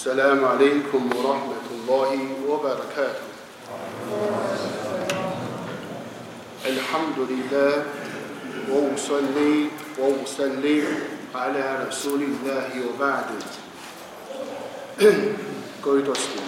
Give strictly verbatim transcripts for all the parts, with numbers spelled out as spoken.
السلام عليكم ورحمة الله وبركاته. الحمد لله وأصلي وأسلم على رسول الله وبعد. 各位同学们，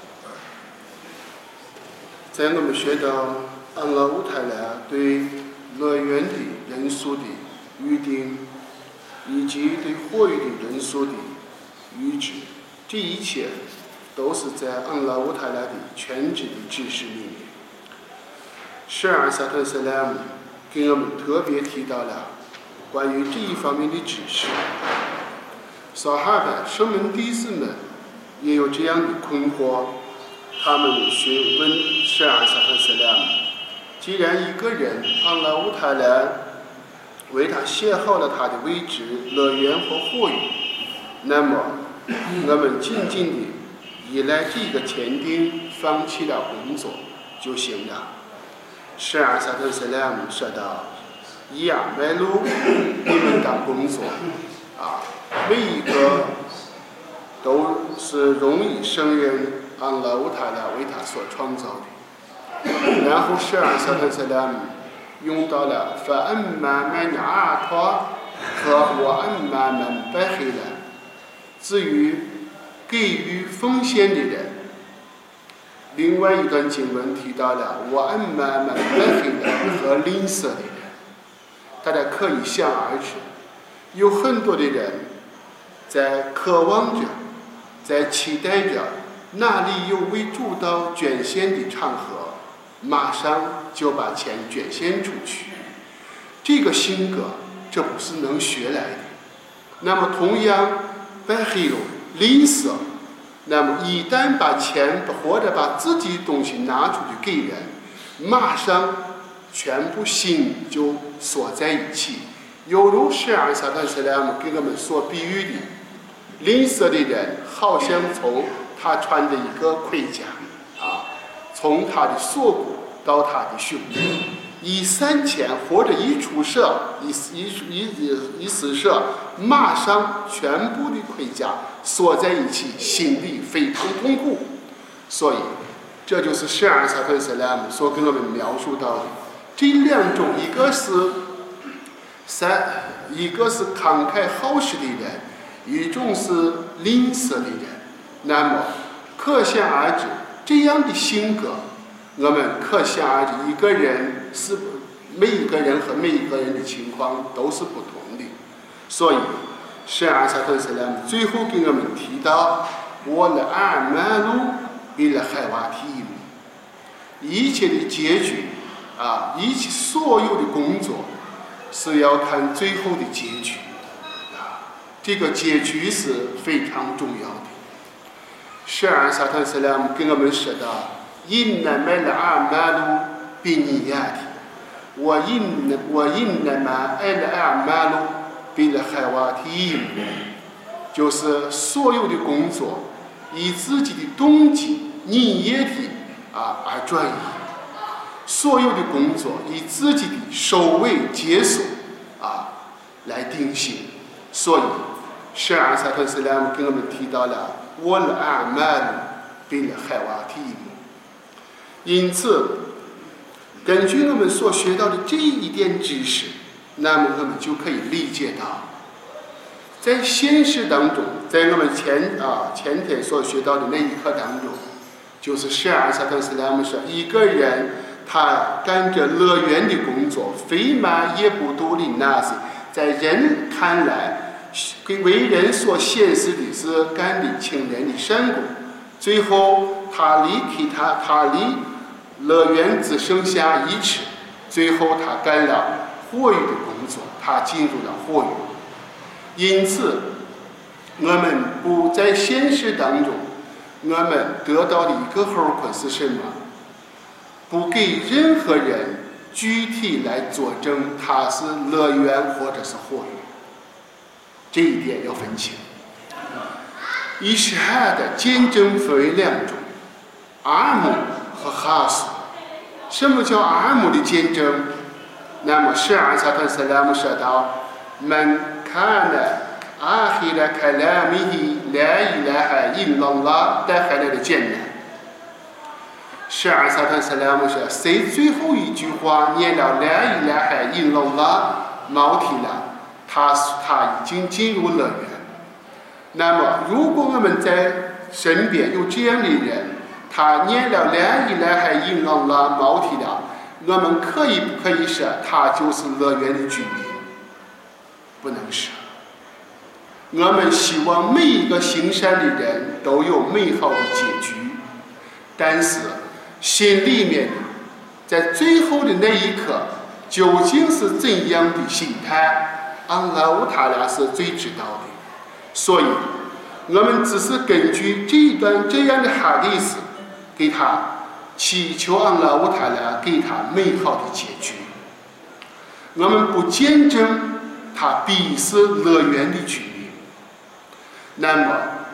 在我们学到安拉乌塔拉对乐园的人数的预定，以及对货运的人数的预知，这一切都是在安拉乌塔拉的全知的知识里面。十二萨特斯拉姆给我们特别提到了关于这一方面的知识。萨哈巴圣门弟子们也有这样的困惑，他们询问十二萨特斯拉姆：既然一个人安拉乌塔拉为他写好了他的位置、乐园和货运，那么我们紧紧地依赖这个前定，放弃了工作就行了。十二萨特斯拉姆说道：亚麦路，你们当工作啊，每一个都是容易胜任安拉乌塔拉为他所创造的。然后十二萨特斯拉姆用到了法恩玛曼阿托和我恩玛曼白黑人。至于给予奉献的人，另外一段经文提到了我恩玛曼白黑人和吝啬的人。大家可以想而知，有很多的人在渴望着，在期待着哪里有为主道捐献的场合，马上就把钱捐献出去。这个性格，这不是能学来的。那么同样白黑了吝啬，那么一旦把钱或者把自己的东西拿出去给人，马上全部心就锁在一起，犹如十二萨特斯拉姆给我们所比喻的，吝啬的人好像从他穿的一个盔甲啊，从他的锁骨到他的胸部，一散钱或者一出射，一一一一撕射，马上全部的盔甲锁在一起，心里非常痛苦。所以这就是十二萨特斯拉姆所跟我们描述到的这两种，一个是三，一个是慷慨好施的人，一种是吝啬的人。那么可想而知，这样的性格，我们可想而知，一个人是每一个人和每一个人的情况都是不同的。所以十二萨特斯拉姆最后给我们提到：我的阿马路比了海瓦提姆，一切的结局啊，一切所有的工作是要看最后的结局啊，这个结局是非常重要的。十二萨特斯拉姆跟我们说到：因那么的阿马路比尼亚的，我因我因那么爱的阿马路比了海瓦提姆，就是所有的工作以自己的动机、念业的啊而转移。所有的工作以自己的首尾结束啊来定性。所以十二萨特斯拉姆给我们提到了我的阿曼比了海瓦提姆。因此根据我们所学到的这一点知识，那么我们就可以理解到，在现实当中，在我们前啊前天所学到的那一课当中，就是十二萨特斯拉姆说，一个人他干着乐园的工作，非嘛也不独立那些，在人看来为人所显示的是干的清廉的善功，最后他离开他他离乐园只剩下一尺，最后他干了货运的工作，他进入了货运。因此我们不在现实当中，我们得到的一个后果是什么？不给任何人具体来佐证他是乐园或者是货运，这一点要分清。伊什哈的见证分为两种，阿姆和哈斯。什么叫阿姆的见证？那么十二萨特斯拉姆说道：“们看了阿希的卡拉米 لا إله إلا الله带回来的艰难。十二撒坦萨拉姆说，谁最后一句话念了 لا إله إلا الله 毛体了，他他已经进入乐园。那么，如果我们在身边有这样的人，他念了 لا إله إلا الله 毛体了，我们可以不可以说他就是乐园的居民？不能说。我们希望每一个行善的人都有美好的结局，但是心里面在最后的那一刻究竟是怎样的心态，安拉乌塔拉是最知道的。所以我们只是根据这一段这样的哈迪斯给他祈求安拉乌塔拉给他美好的结局。我们不见证他必是乐园的居民。那么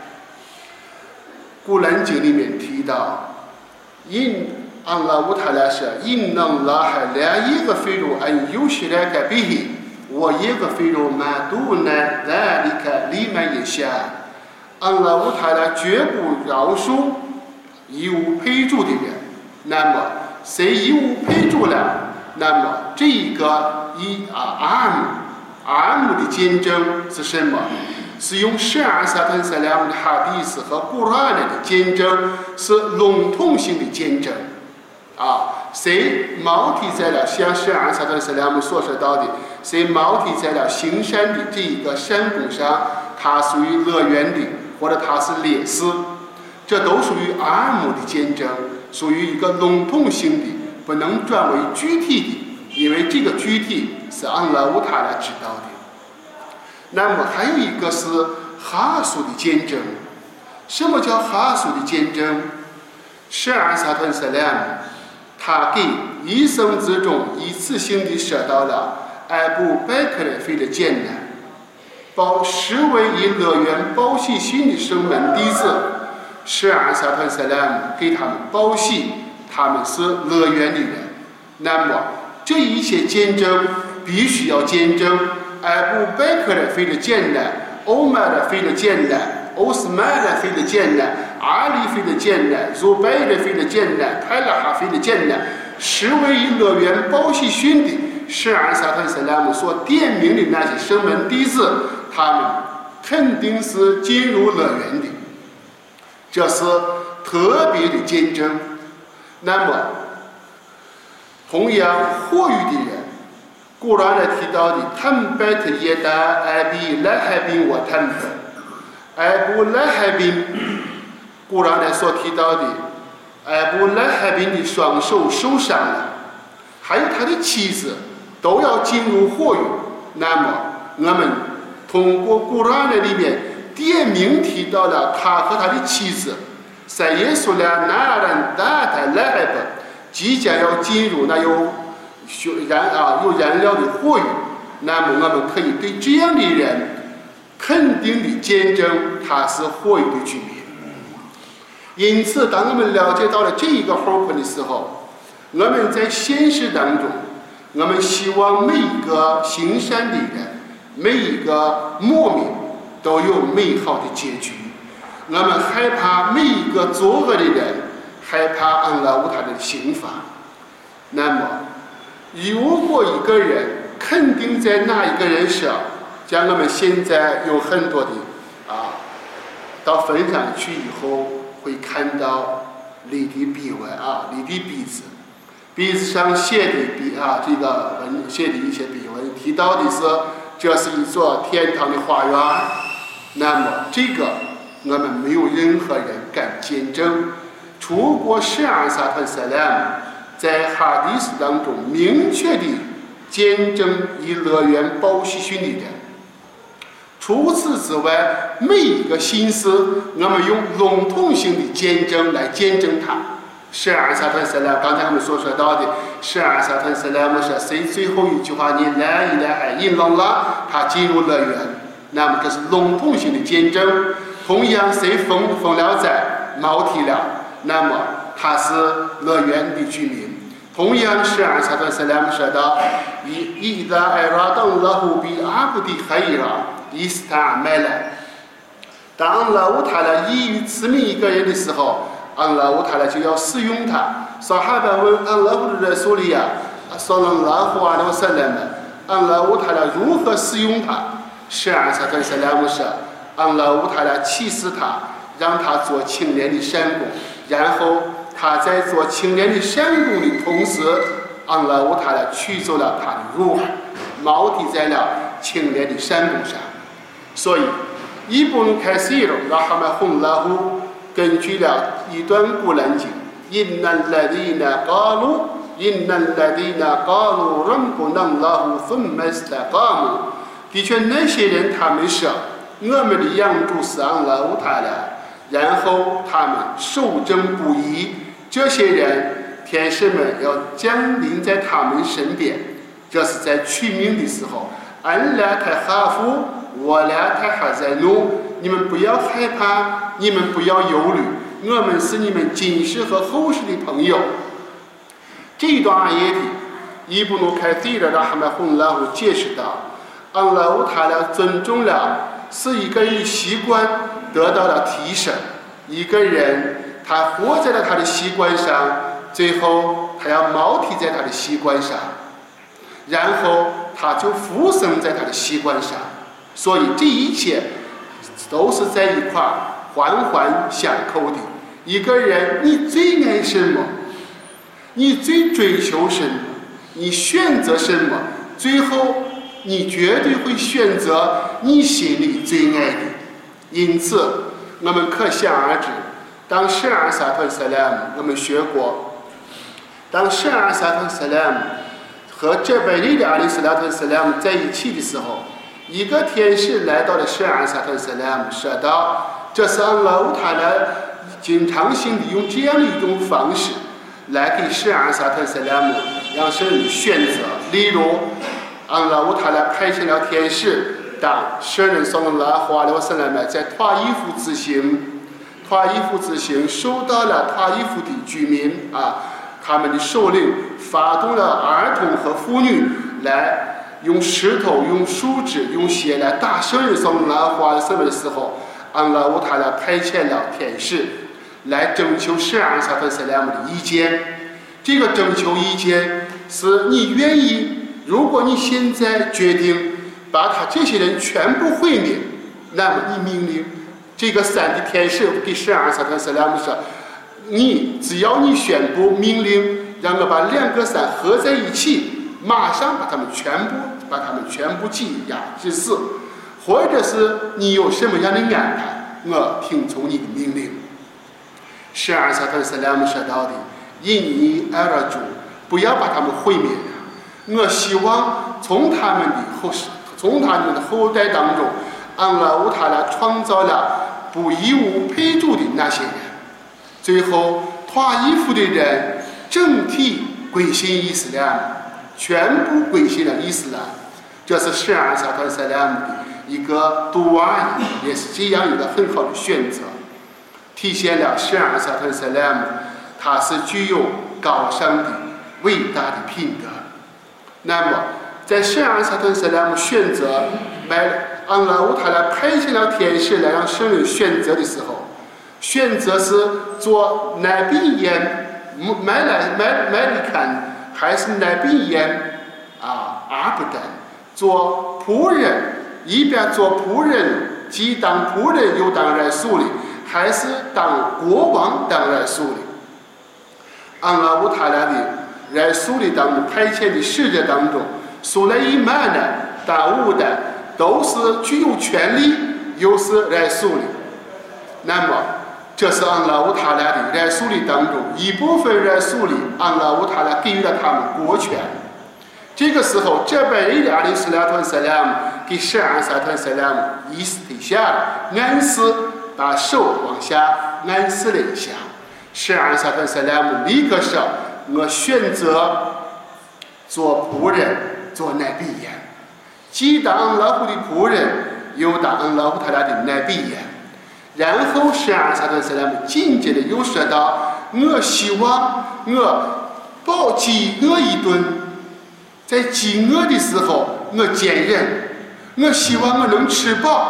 古兰经里面提到，因安拉乌塔拉说，因那拉哈拉耶个菲鲁安尤西拉卡比希，我耶个菲鲁马杜那那里卡里曼也下，安拉乌塔拉绝不饶恕义务配主的人。那么谁义务配主了？那么这一个一啊阿姆阿姆的见证是什么？是用十二撒坦萨拉姆的哈迪斯和古兰的见证，是笼统性的见证啊。谁毛体在了像十二撒坦萨拉姆所说到的，谁毛体在了行山的这一个山谷上，它属于乐园的，或者它是烈士，这都属于阿姆的见证，属于一个笼统性的，不能转为具体的，因为这个具体是安拉乌塔拉知道的。那么还有一个是哈苏的见证。什么叫哈苏的见证？十二撒坦萨拉姆他给一生之中一次性的说到了艾布拜克勒费的艰难，包十位以乐园包喜新的生门弟子，十二撒坦萨拉姆给他们包喜，他们是乐园的人。那么这一切见证必须要见证艾布拜克的非的艰难，欧麦的非的艰难，奥斯曼的非的艰难，阿里非的艰难，祖拜的非的艰难，泰拉哈非的艰难，十位以乐园包喜训的十二撒坦萨拉姆所点名的那些生门弟子，他们肯定是进入乐园的，这是特别的见证。那么同样获益的人，古兰来提到的坦白特耶达艾比拉海宾我坦白，艾布拉海宾，古兰来所提到的艾布拉海宾的双手受伤了，还有他的妻子都要进入火狱。那么我们通过古兰的里面点名提到了他和他的妻子在耶稣俩那人大的拉海本即将要进入那有燃啊有燃料的火狱。那么我们可以对这样的人肯定的见证他是火狱的居民。因此当我们了解到了这一个后分的时候，我们在现实当中，我们希望每一个行善的人，每一个牧民都有美好的结局。我们害怕每一个作恶的人，害怕安拉乌他的刑罚。那么如果一个人肯定在那一个人上，像我们现在有很多的啊，到坟上去以后会看到你的笔文啊，你的鼻子，鼻子上写的笔啊，这个文写的一些笔文提到的是这是一座天堂的花园。那么这个我们没有任何人敢见证，除过十二撒坦萨拉姆在哈迪斯当中明确的见证以乐园包喜训的人。除此之外，每一个心思我们用笼统性的见证来见证它。十二撒坦萨拉姆，刚才我们所说到的十二撒坦萨拉姆说谁最后一句话你来一来还印朗拉，他进入乐园。那么这是笼统性的见证。同样谁封封了在毛体了，那么他是乐园的居民。同样十二撒坦萨拉姆说到伊达艾拉当拉胡比阿布迪海伊拉伊斯塔麦来， 当安拉乌塔拉意欲赐命一个人的时候，安拉乌塔拉就要使用他。萨哈巴问安拉乌的说利亚，萨拉拉胡阿拉萨拉们，安拉乌塔拉如何使用他？是安萨特萨拉姆说，安拉乌塔拉启示他，让他做青年的闪工，然后他在做青年的闪工的同时，安拉乌塔拉取走了他的乳儿，锚定在了青年的闪工上。所以伊布努凯西尔拉哈麦洪拉胡根据了一段古兰经，因那拉蒂那嘎鲁，因那拉蒂那嘎鲁人不能拉胡分麦斯达嘎姆。的确，那些人他们说我们的养主是安拉乌塔拉，然后他们守正不义，这些人天使们要降临在他们身边。这是在取名的时候，安拉太哈夫，我俩太哈在怒，你们不要害怕，你们不要忧虑，我们是你们今世和后世的朋友。这一段阿耶的伊布努凯蒂的拉哈麦洪拉胡解释道，安拉乌塔拉尊重了是一个人的习惯得到了提升，一个人他活在了他的习惯上，最后他要锚定在他的习惯上，然后他就附生在他的习惯上。所以这一切都是在一块环环相扣的。一个人你最爱什么，你最追求什么，你选择什么，最后你绝对会选择你心里最爱的。因此我们可想而知，当圣阿萨特萨拉姆，我们学过，当圣阿萨特萨拉姆和这贝利的阿里斯拉特萨拉姆在一起的时候，一个天使来到了圣阿萨特萨拉姆，说道，这是安拉乌塔拉经常性的用这样的一种方式来给圣阿萨特萨拉姆让圣人选择。例如安拉乌塔拉派遣了天使，当圣人送了拉花了圣人们在塔伊夫之行，塔伊夫之行受到了塔伊夫的居民啊，他们的首领发动了儿童和妇女来用石头、用树枝、用血来打圣人送拉花了圣人的时候，安拉乌塔拉派遣了天使来征求圣安萨特萨拉姆的意见。这个征求意见是你愿意，如果你现在决定把他这些人全部毁灭，那么你命令这个山的天使给圣安萨特萨拉姆说，你只要你宣布命令让我把两个山合在一起，马上把他们全部把他们全部挤压致死，或者是你有什么样的安排，我听从你的命令。圣安萨特萨拉姆说到的，因你爱了主，不要把他们毁灭了，我希望从他们的后世从他们的后代当中，安拉乌塔拉创造了不义无配主的那些人，最后塔伊夫的人整体归信伊斯兰，全部归信了伊斯兰。这是圣安萨特萨拉姆的一个杜阿，也是这样一个很好的选择，体现了圣安萨特萨拉姆他是具有高尚的伟大的品德。那么在圣安萨特萨拉姆选择买安拉乌塔拉派遣了天使来让圣人选择的时候，选择是做乃比耶买来买买里看，还是乃比耶啊阿布丹做仆人，一边做仆人，既当仆人又当来苏里，还是当国王当来苏里？安拉乌塔拉的来苏里当中派遣的使者当中，苏莱伊曼的、大乌的都是具有权力，又是来苏里。那么这是安拉乌塔拉的来苏里当中一部分来苏里，安拉乌塔拉给予了他们国权。这个时候，这边的阿里斯拉特萨拉姆给圣安萨特萨拉姆意思底下暗示，把手往下暗示了一下。圣安萨特萨拉姆立刻说：“我选择做仆人，做乃比耶，既当安拉胡的仆人，又当安拉胡他俩的乃比耶。”然后圣安萨特萨拉姆紧接着又说道：“我希望我饱饥饿一顿。”在饥饿的时候，我坚忍；我希望我能吃饱，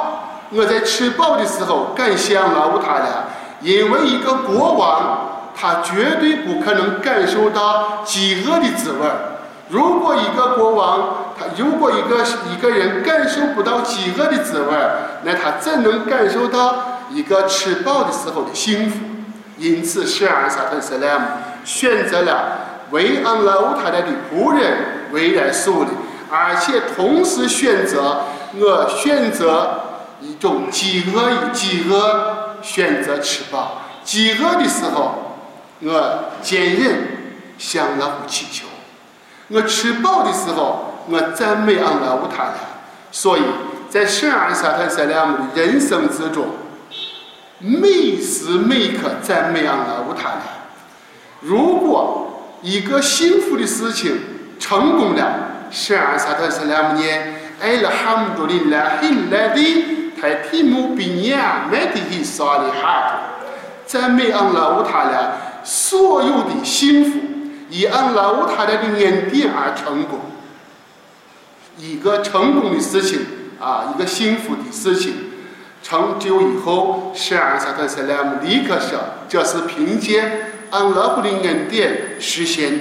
我在吃饱的时候感谢安拉乌塔拉，因为一个国王他绝对不可能感受到饥饿的滋味。如果一个国王他如果一个一个人感受不到饥饿的滋味，那他怎能感受到一个吃饱的时候的幸福？因此，十二萨特斯拉姆选择了为安拉乌塔拉的仆人为人属的，而且同时选择我选择一种饥饿饥饿选择吃饱，饥饿的时候我坚忍向拉呼祈求，我吃饱的时候我赞美安拉乌塔拉。所以在十二萨特斯拉姆的人生之中，每时每刻赞美安拉乌塔拉。如果一个幸福的事情成功了，十二萨特斯拉姆念艾拉哈姆杜林拉希拉迪泰提姆比尼亚麦迪希萨里哈，赞美安拉乌塔拉所有的幸福以安拉乌塔拉的恩典而成功。一个成功的事情啊，一个幸福的事情成就以后，十二萨特斯拉姆立刻说这是凭借安拉呼的恩典实现的。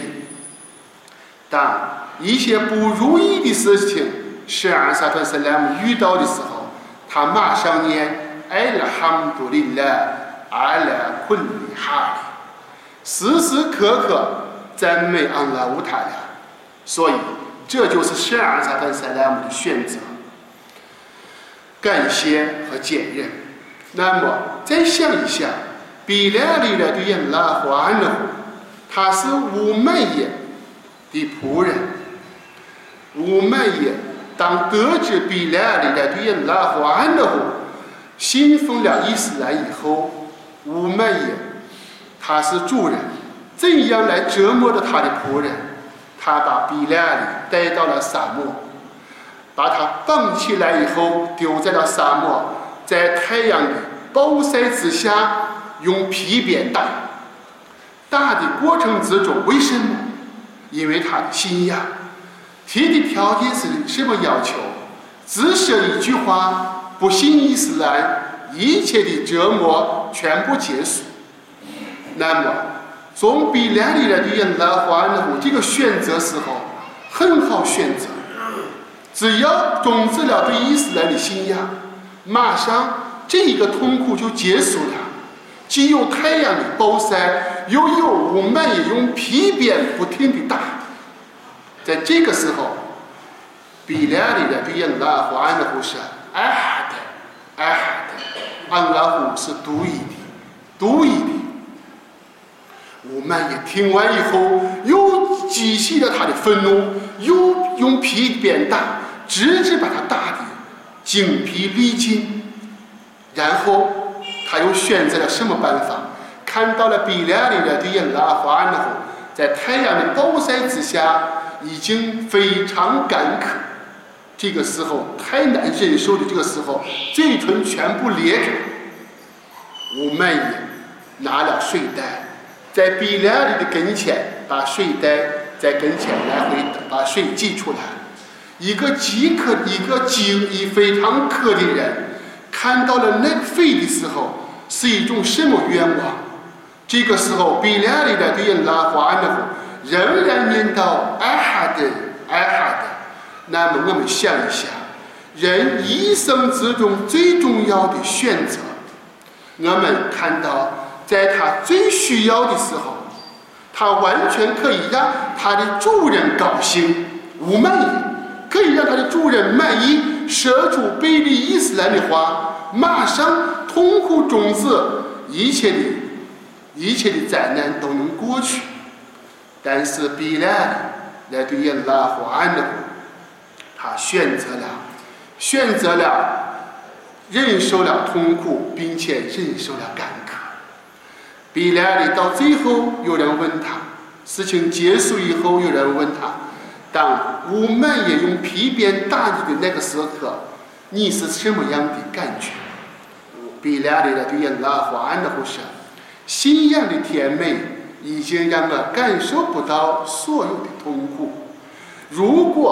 当一些不如意的事情十二萨特斯拉姆遇到的时候，他马上念艾拉哈姆杜林拉阿拉昆里哈里，时时刻刻赞美安拉乌塔拉。所以这就是十二萨特斯拉姆的选择，感谢和坚韧。那么再想一下，比拉里的对安拉呼安拉呼，他是乌麦耶的仆人。乌麦耶当得知比拉里的对安拉呼安拉呼信奉了伊斯兰以后，乌麦耶他是主人，怎样来折磨着他的仆人？他把比拉里带到了沙漠，把他绑起来以后丢在了沙漠，在太阳里暴晒之下用皮鞭打。打的过程之中，为什么？因为他的信仰提的条件是什么要求？只说一句话，不信伊斯兰，一切的折磨全部结束。那么从比拉里的对安拉呼安拉呼这个选择时候很好选择，只要终止了对伊斯兰的信仰，马上这一个痛苦就结束了。既有太阳的暴晒，又有我们也用皮鞭不停地打。在这个时候，比拉里的对安拉呼安拉呼是艾哈的，艾哈的，安拉呼是独一的，独一的。我们也听完以后，又激起了他的愤怒，又用皮鞭打，直至把他打得精疲力尽。然后他又选择了什么办法？看到了比拉里的对安拉呼安拉呼在太阳的暴晒之下已经非常干渴，这个时候太难忍受的这个时候，嘴唇全部裂开。我们也拿了睡袋，在比拉里的跟前，把睡袋在跟前来回把水挤出来。一个饥渴，一个饥非常渴的人，看到了那个水的时候，是一种什么愿望？这个时候，比拉里的对安拉呼安拉呼仍然念到艾哈的，艾哈的。那么我们想一想，人一生之中最重要的选择，我们看到在他最需要的时候，他完全可以让他的主人高兴无满意，可以让他的主人满意，说出背离伊斯兰的话，马上痛苦终止，一切的一切的灾难都能过去。但是比拉来对安拉呼安拉呼，他选择了选择了忍受了痛苦，并且忍受了干渴。比拉里到最后，有人问他，事情结束以后，有人问他，当乌曼也用皮鞭打你的那个时刻，你是什么样的感觉？比拉里的对安拉呼安拉呼说，信仰的甜美已经让我感受不到所有的痛苦。如果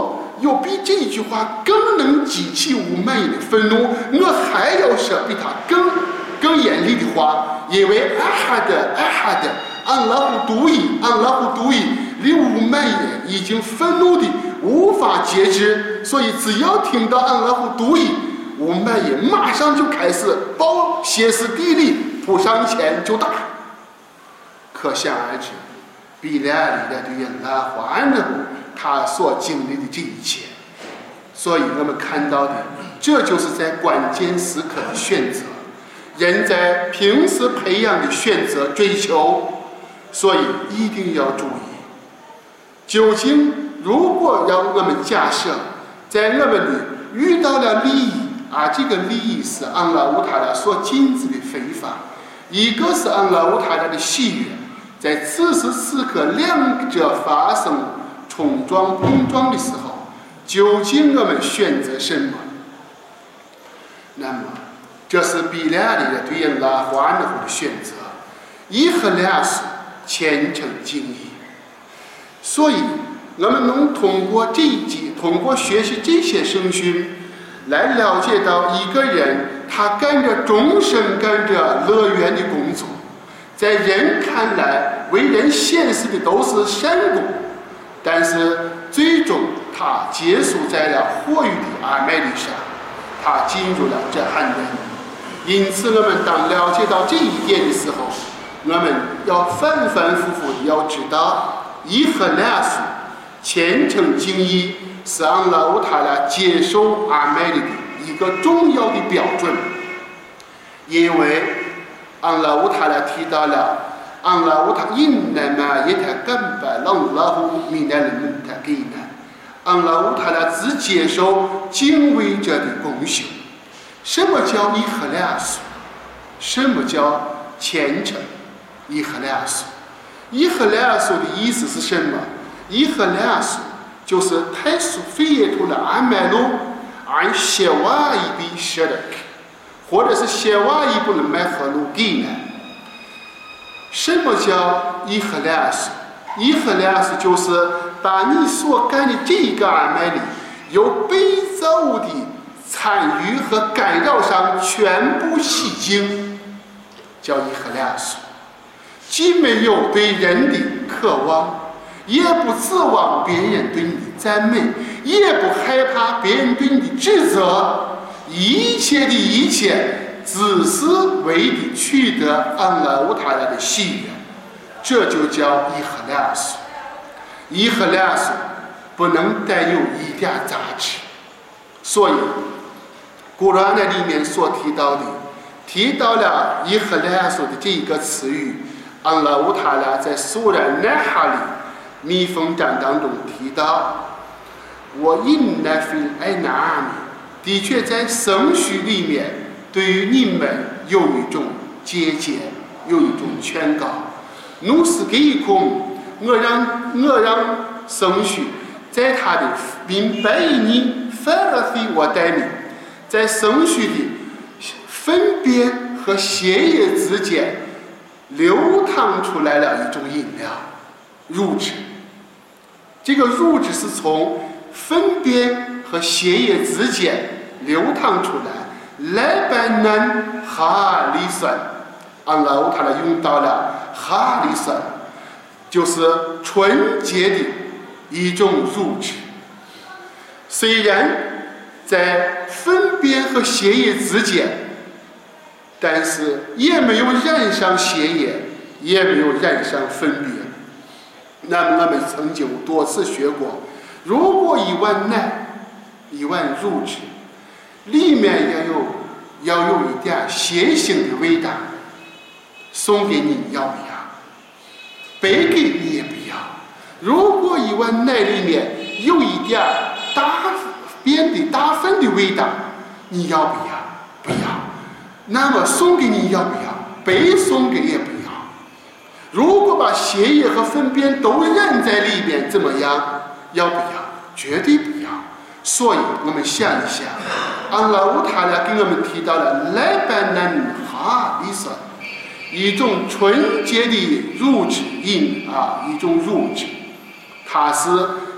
有比这句话更能激起无满意的愤怒，我还要说比他更更严厉的话，因为阿哈的阿哈的安拉胡独一安拉胡独一离无满意已经愤怒的无法节制，所以只要听到安拉胡独一，无满意马上就开始抱歇斯底里扑上前就打。可想而知，比来里的对安拉胡安拉胡他所经历的这一切，所以我们看到的，这就是在关键时刻的选择，人在平时培养的选择追求，所以一定要注意。究竟如果让我们假设，在我们的遇到了利益啊，这个利益是安拉乌塔拉所禁止的非法，一个是安拉乌塔拉的喜悦，在此时此刻两者发生冲撞碰撞的时候，究竟我们选择什么？那么这是比拉里的对安拉胡安拉胡的选择，一和两是虔诚敬意。所以我们能通过这一集，通过学习这些圣训，来了解到一个人他干着终生干着乐园的工作，在人看来为人显示的都是善功，但是最终他结束在了火狱的阿麦利上，他进入了这汉人。因此我们当了解到这一点的时候，我们要反反复复的要知道，一和两是虔诚敬意是安拉乌塔拉接受阿麦利的一个重要的标准。因为安拉乌塔拉提到了安拉乌塔因那么也太根本让拉胡米奈人们他给呢，安拉乌塔拉只接受敬畏者的功修。什么叫伊赫拉苏？什么叫虔诚？伊赫拉苏，伊赫拉苏的意思是什么？伊赫拉苏就是太苏菲耶图的阿麦路按谢瓦伊比舍的，或者是谢瓦伊布的麦和路给呢？什么叫伊赫拉苏？伊赫拉苏就是把你所干的这个阿麦里由被造物的参与和干扰上全部洗净，叫伊赫拉苏。既没有对人的渴望，也不指望别人对你的赞美，也不害怕别人对你的指责，一切的一切只是为的取得安拉乌塔拉的喜悦，这就叫伊赫拉苏。伊赫拉苏不能带有一点杂质，所以古兰的里面所提到的，提到了伊赫拉苏的这一个词语，安拉乌塔拉在苏然奈哈里蜜蜂章当中提到，我因那非爱拿阿米，的确在圣序里面对于你们有一种接见，有一种劝告。努斯给一空，我让我让圣序在他的明白你反而非我带你，在圣序的分辨和血液之间流淌出来了一种饮料，乳汁。这个乳汁是从分辨和血液之间流淌出来，莱班南哈里酸，安拉乌塔拉用到了哈里酸，就是纯洁的一种乳汁。虽然在分辨和血液之间，但是也没有染上血液，也没有染上分别。那么我们曾经多次学过，如果一碗奶一碗乳汁里面要有要有一点血腥的味道，送给你要不要？白给你也不要。如果一碗奶里面有一点大便的大粪的味道，你要不要？不要。那么送给你要不要？白送给也不要。如果把血液和粪便都染在里边，怎么样？要不要？绝对不要。所以我们想一想，安拉乌塔拉给我们提到了莱班南哈里酸，一种纯洁的乳汁饮啊，一种乳汁，它是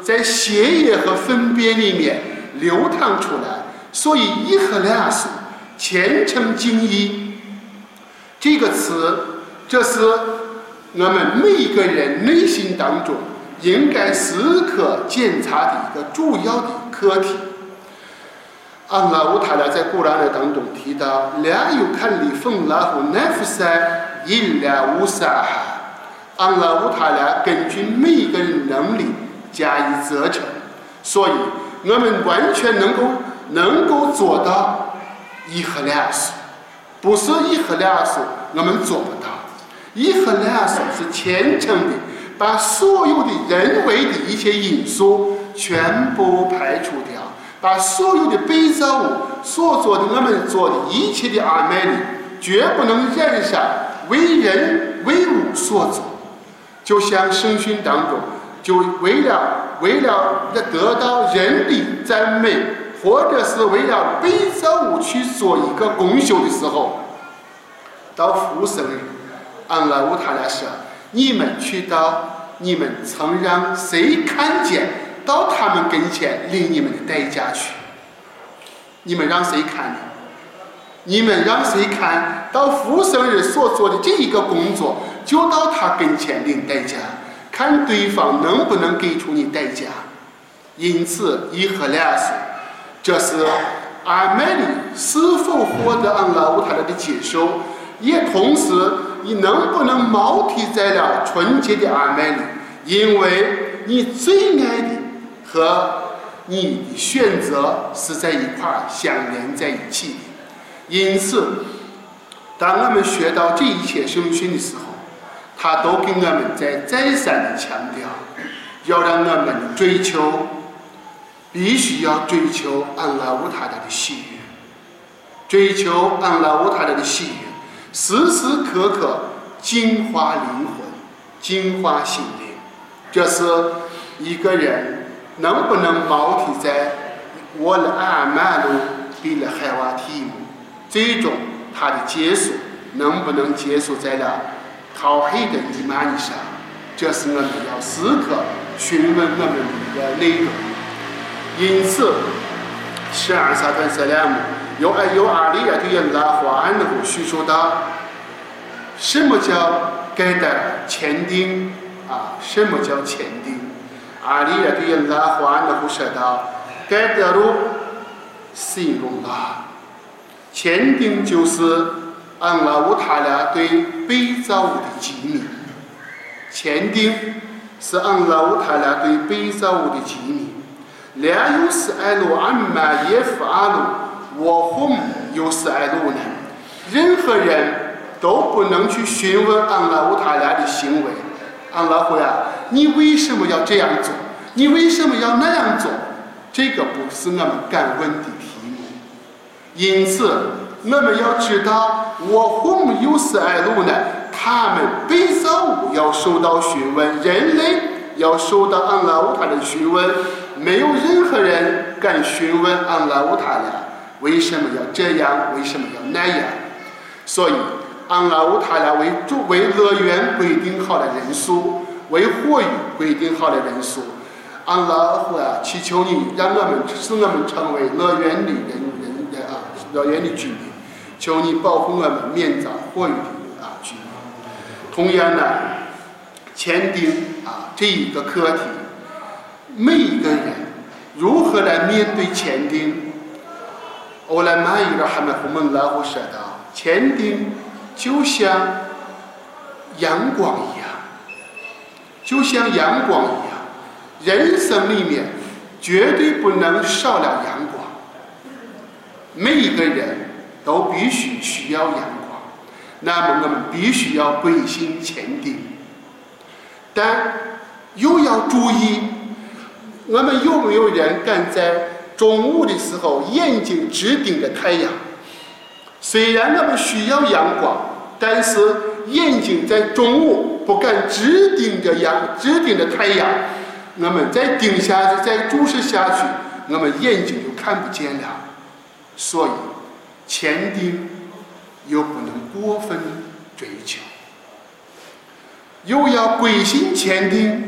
在血液和粪便里面流淌出来，所以伊赫拉斯虔诚敬意这个词，这是我们每一个人内心当中应该时刻检查的一个主要的课题。安拉乌塔拉在古兰的当中提到 لا يكلف الله نفسا إلا وسعها， 安拉乌塔拉根据每一个人能力加以责成，所以我们完全能够能够做到伊赫拉斯，不是伊赫拉斯我们做不到，伊赫拉斯是虔诚的把所有的人为的一切因素全部排除掉，把所有的被造物所做的我们做的一切的阿麦里绝不能染上为人为物所做。就像圣训当中，就为了为了得到人的赞美，或者是为了被造物去做一个功修的时候，到复生日，安拉乌塔拉说：你们去到，你们曾让谁看见到他们跟前领你们的代价去？你们让谁看呢？你们让谁看到复生日所做的这一个工作，就到他跟前领代价，看对方能不能给出你代价。因此伊赫拉斯，这是阿麦里是否获得安拉乌塔拉的接受，也同时你能不能锚提在了纯洁的阿麦里，因为你最爱的和你的选择是在一块相连在一起的。因此当我们学到这一切圣训的时候，他都给我们在再三的强调，要让我们追求，必须要追求安拉乌塔拉的喜悦，追求安拉乌塔拉的喜悦，时时刻刻净化灵魂，净化心灵。这是一个人能不能锚提在我的阿玛路比了海瓦提姆，最终他的结束能不能结束在了陶黑的伊玛尼上，这是我们要时刻询问我们的一个内容。因此十二萨顿塞拉姆有有阿里亚对拉华安的叙述到什么叫该的前丁啊？什么叫前丁？阿里亚对拉华安的说到该的路信用拉，前丁就是安拉乌塔拉对被造物的机密，前丁是安拉乌塔拉对被造物的机密。لا يسأل عما يفعل وهم يسألون，任何人都不能去询问安拉乌塔拉的行为。安拉会啊，你为什么要这样做？你为什么要那样做？这个不是我们敢问的题目。因此我们要知道وهم يسألون，他们被造物要受到询问，人类要受到安拉乌塔拉的询问。没有任何人敢询问安拉乌塔拉为什么要这样，为什么要那样。所以安拉乌塔拉为主为乐园规定好的人数，为火域规定好的人数。安拉会啊，祈求你让我们使我们成为乐园里人人人啊，乐园的居民，求你保护我们免遭火域的啊居民。同样呢，前丁啊这一个课题，每一个人如何来面对前丁？欧莱玛伊拉哈麦胡门拉胡说道，前丁就像阳光一样，就像阳光一样，人生里面绝对不能少了阳光。每一个人都必须需要阳光，那么我们必须要归心前丁，但又要注意。我们有没有人敢在中午的时候眼睛直盯着太阳？虽然我们需要阳光，但是眼睛在中午不敢直盯着阳，直盯着太阳，我们再盯下去，再注视下去，我们眼睛就看不见了。所以前盯又不能过分追求，又要归心前盯，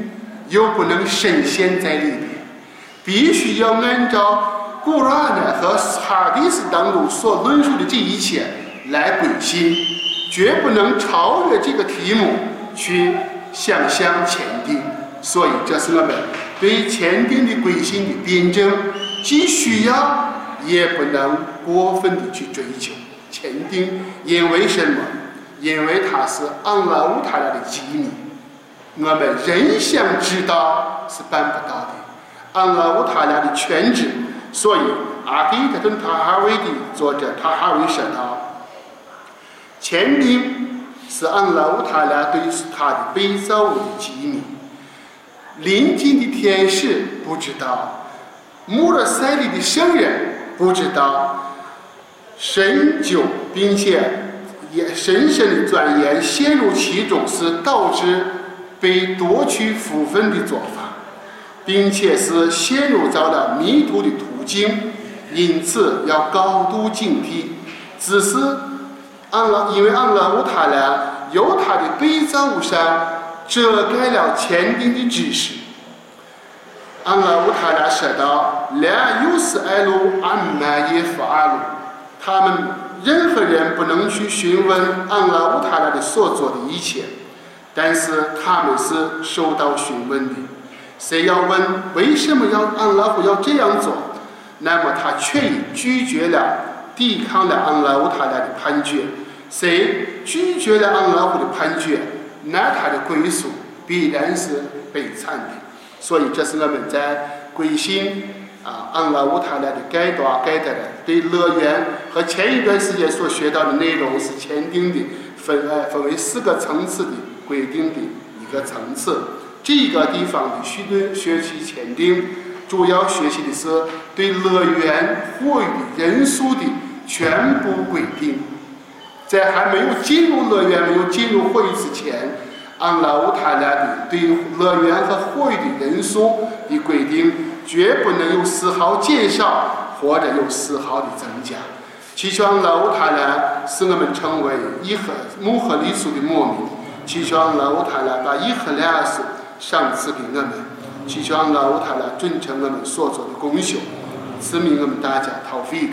又不能深陷在里边，必须要按照古兰呢和哈迪斯当中所论述的这一切来归心，绝不能超越这个题目去想象前定。所以这是我们对前定的归心的辩证，既需要也不能过分的去追求前定。因为什么？因为它是安拉乌塔拉的机密，我们人想知道是办不到的。安拉乌塔拉的全知，所以阿基特顿塔哈维的作者塔哈维说道：前定是安拉乌塔拉对他的被造物的机密。临近的天使不知道，穆勒塞里的圣人不知道，深究并且也深深的钻研陷入其中是导致被夺取福分的做法，并且是陷入到了迷途的途径，因此要高度警惕。只是安拉，因为安拉乌塔拉由他的被造物上遮盖了前定的知识。安拉乌塔拉说道：“啦尤斯艾鲁安玛耶法阿鲁，他们任何人不能去询问安拉乌塔拉的所做的一切，但是他们是受到询问的。谁要问为什么要安拉夫要这样做，那么他却已拒绝了、抵抗了安拉乌塔拉的判决。谁拒绝了安拉夫的判决，那他的归属必然是悲惨的。所以这是我们在归信啊安拉乌塔拉的该多该的对乐园和前一段时间所学到的内容是前定的分呃分为四个层次的规定的一个层次。这个地方的许多学习前定主要学习的是对乐园获益的人数的全部规定。在还没有进入乐园、没有进入会议之前，安拉乌塔拉的对乐园和会议的人数的规定，绝不能有丝毫减少或者有丝毫的增加。祈求安拉乌塔拉使我们成为伊和穆赫里苏的牧民，祈求安拉乌塔拉把伊和拉苏赏赐给我们，祈求安拉乌塔拉准成我们所做的功修，赐给我们大家توفيق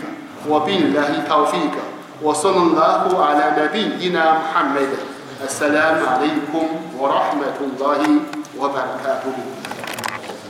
وبالله توفيق وصلى الله على نبينا محمد. السلام عليكم ورحمة الله وبركاته.